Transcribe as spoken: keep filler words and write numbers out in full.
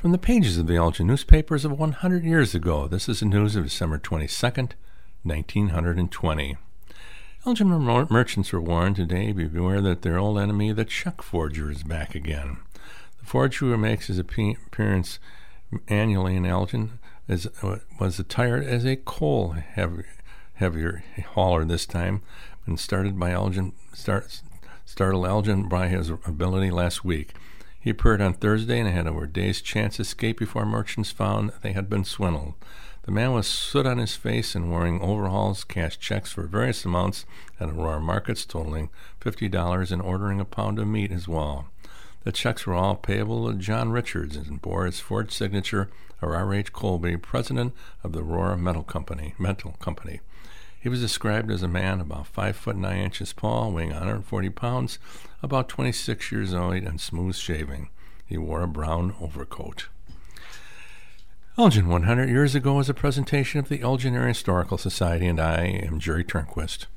From the pages of the Elgin newspapers of one hundred years ago, this is the news of December twenty-second, nineteen twenty. Elgin mer- merchants were warned today, beware that their old enemy, the check forger, is back again. The forger who makes his appearance annually in Elgin is, uh, was attired as a coal heavy, heavier hauler this time, and started by Elgin, start, startled Elgin by his ability last week. He appeared on Thursday and had over a day's chance to escape before merchants found they had been swindled. The man was soot on his face and wearing overalls, cashed checks for various amounts at Aurora Markets totaling fifty dollars and ordering a pound of meat as well. The checks were all payable to John Richards and bore his forged signature of R H. Colby, president of the Aurora Metal Company. Metal Company. He was described as a man about five foot nine inches tall, weighing one hundred forty pounds, about twenty-six years old, and smooth shaving. He wore a brown overcoat. Elgin one hundred years ago was a presentation of the Elgin Area Historical Society, and I am Jerry Turnquist.